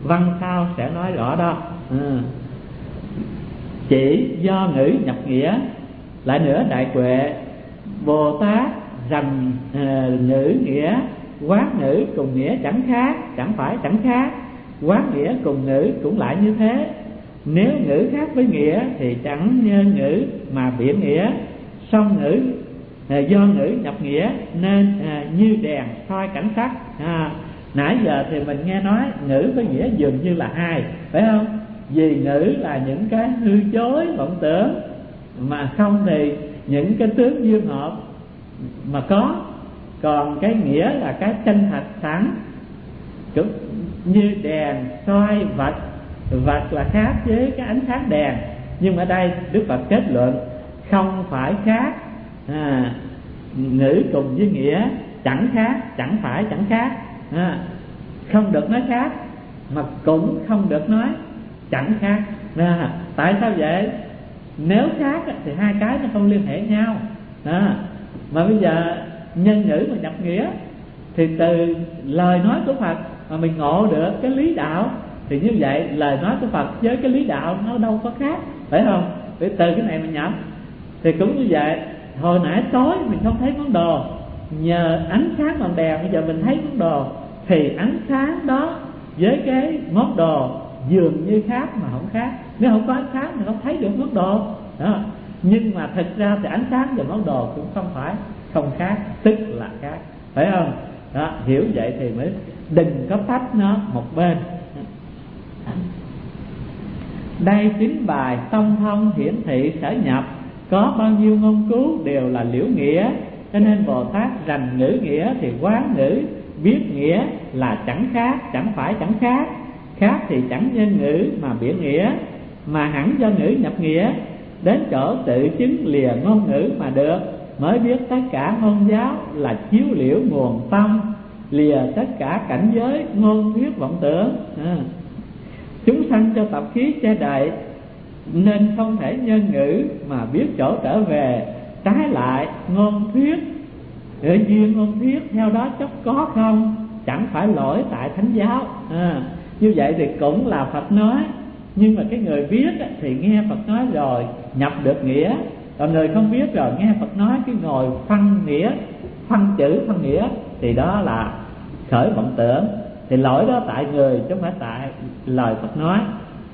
văn sau sẽ nói rõ đó. Chỉ do ngữ nhập nghĩa. Lại nữa, Đại Huệ Bồ Tát rằng ngữ nghĩa quán ngữ cùng nghĩa chẳng khác, chẳng phải chẳng khác. Quán nghĩa cùng ngữ cũng lại như thế. Nếu ngữ khác với nghĩa thì chẳng nhân ngữ mà biện nghĩa. Song ngữ do ngữ nhập nghĩa nên như đèn soi cảnh sắc. Nãy giờ thì mình nghe nói ngữ với nghĩa dường như là hai, phải không? Vì ngữ là những cái hư chối vọng tưởng, mà không thì những cái tướng duyên hợp mà có. Còn cái nghĩa là cái chân thật sẵn, cũng như đèn soi vật. Vật là khác với cái ánh sáng đèn, nhưng ở đây Đức Phật kết luận không phải khác. Ngữ cùng với nghĩa chẳng khác, chẳng phải chẳng khác. Không được nói khác, mà cũng không được nói chẳng khác. Tại sao vậy? Nếu khác thì hai cái nó không liên hệ nhau. Mà bây giờ nhân ngữ mà nhập nghĩa thì từ lời nói của Phật mà mình ngộ được cái lý đạo, thì như vậy lời nói của Phật với cái lý đạo nó đâu có khác, phải không? Để từ cái này mình nhập. Thì cũng như vậy, hồi nãy tối mình không thấy món đồ, nhờ ánh sáng bằng đèn bây giờ mình thấy món đồ, thì ánh sáng đó với cái món đồ dường như khác mà không khác. Nếu không có ánh sáng thì không thấy được món đồ đó. Nhưng mà thực ra thì ánh sáng và món đồ cũng không phải không khác, tức là khác, phải không? Đó, hiểu vậy thì mới đừng có tách nó một bên. Đây chính bài song thông hiển thị sở nhập, có bao nhiêu ngôn cứu đều là liễu nghĩa. Cho nên Bồ Tát rành ngữ nghĩa thì quán ngữ, biết nghĩa là chẳng khác, chẳng phải chẳng khác. Khác thì chẳng nhân ngữ mà biện nghĩa, mà hẳn do ngữ nhập nghĩa. Đến chỗ tự chứng lìa ngôn ngữ mà được, mới biết tất cả ngôn giáo là chiếu liễu nguồn tâm, lìa tất cả cảnh giới ngôn thuyết vọng tưởng. Chúng sanh cho tập khí che đậy, nên không thể nhân ngữ mà biết chỗ trở về. Trái lại ngôn thuyết, duyên ngôn thuyết theo đó chốc có không, chẳng phải lỗi tại thánh giáo. Như vậy thì cũng là Phật nói, nhưng mà cái người viết thì nghe Phật nói rồi nhập được nghĩa, còn người không biết rồi nghe Phật nói cái ngồi phân nghĩa, phân chữ phân nghĩa, thì đó là khởi vọng tưởng. Thì lỗi đó tại người chứ không phải tại lời Phật nói.